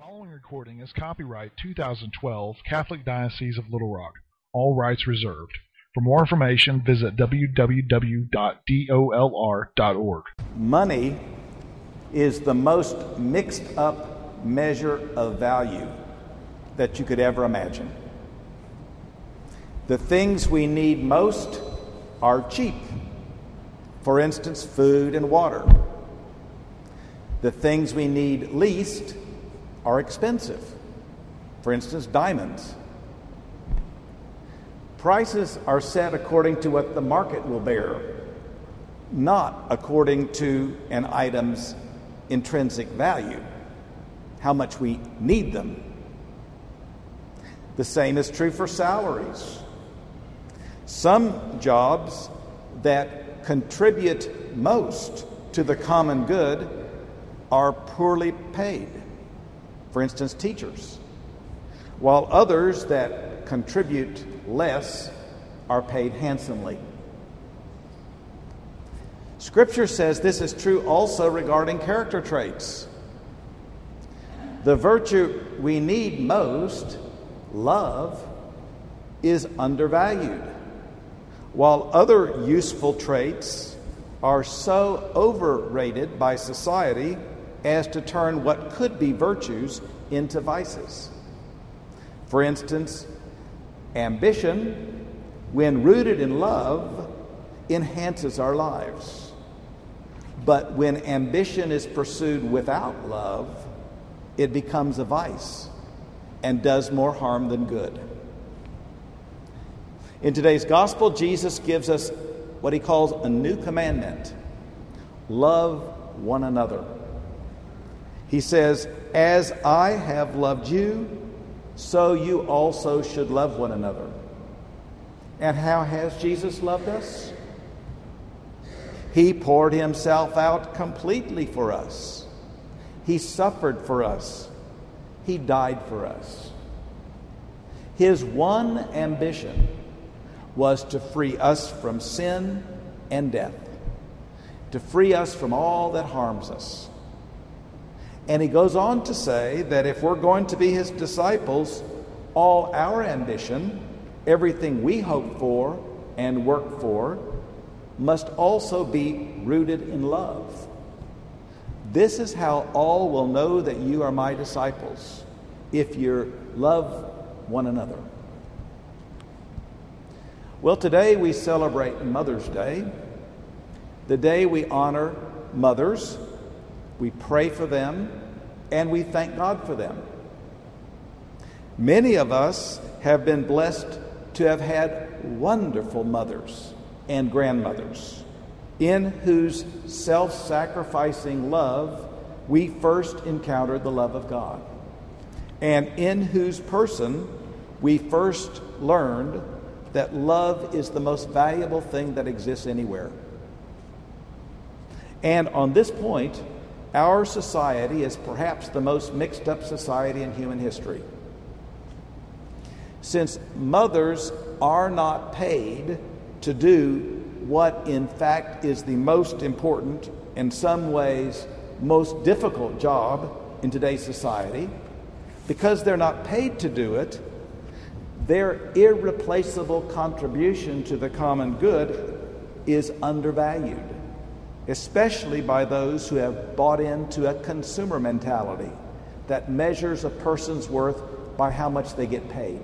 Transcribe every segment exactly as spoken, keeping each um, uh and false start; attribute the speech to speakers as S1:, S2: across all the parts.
S1: following recording is copyright two thousand twelve Catholic Diocese of Little Rock. All rights reserved. For more information, visit w w w dot dolr dot org.
S2: Money is the most mixed up measure of value that you could ever imagine. The things we need most are cheap. For instance, food and water. The things we need least are expensive. For instance, diamonds. Prices are set according to what the market will bear, not according to an item's intrinsic value, how much we need them. The same is true for salaries. Some jobs that contribute most to the common good are poorly paid. For instance, teachers, while others that contribute less are paid handsomely. Scripture says this is true also regarding character traits. The virtue we need most, love, is undervalued, while other useful traits are so overrated by society as to turn what could be virtues into vices. For instance, ambition, when rooted in love, enhances our lives. But when ambition is pursued without love, it becomes a vice and does more harm than good. In today's gospel, Jesus gives us what he calls a new commandment: love one another. He says, as I have loved you, so you also should love one another. And how has Jesus loved us? He poured himself out completely for us. He suffered for us. He died for us. His one ambition was to free us from sin and death, to free us from all that harms us. And he goes on to say that if we're going to be his disciples, all our ambition, everything we hope for and work for, must also be rooted in love. This is how all will know that you are my disciples, if you love one another. Well, today we celebrate Mother's Day, the day we honor mothers. We pray for them, and we thank God for them. Many of us have been blessed to have had wonderful mothers and grandmothers, in whose self-sacrificing love we first encountered the love of God, and in whose person we first learned that love is the most valuable thing that exists anywhere. And on this point, our society is perhaps the most mixed up society in human history. Since mothers are not paid to do what in fact is the most important, in some ways most difficult job in today's society, because they're not paid to do it, their irreplaceable contribution to the common good is undervalued, especially by those who have bought into a consumer mentality that measures a person's worth by how much they get paid.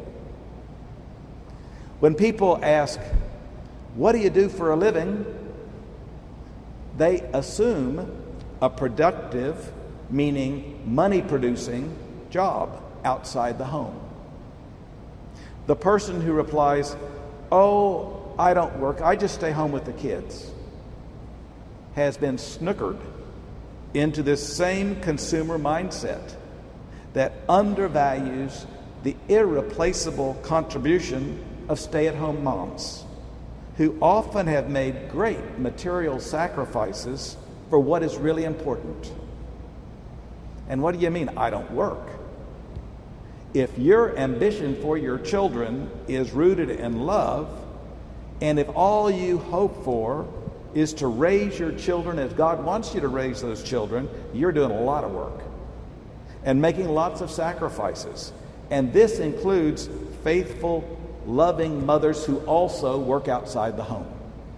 S2: When people ask, what do you do for a living? They assume a productive, meaning money-producing job outside the home. The person who replies, oh, I don't work, I just stay home with the kids, has been snookered into this same consumer mindset that undervalues the irreplaceable contribution of stay-at-home moms, who often have made great material sacrifices for what is really important. And what do you mean, I don't work? If your ambition for your children is rooted in love, and if all you hope for is to raise your children as God wants you to raise those children, you're doing a lot of work. and making lots of sacrifices. And this includes faithful, loving mothers who also work outside the home.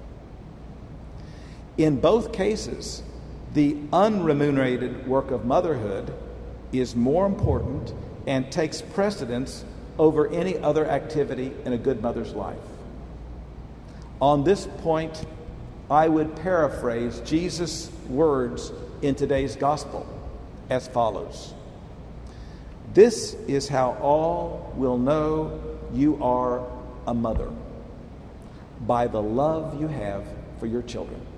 S2: In both cases, the unremunerated work of motherhood is more important and takes precedence over any other activity in a good mother's life. On this point, I would paraphrase Jesus' words in today's gospel as follows. This is how all will know you are a mother, by the love you have for your children.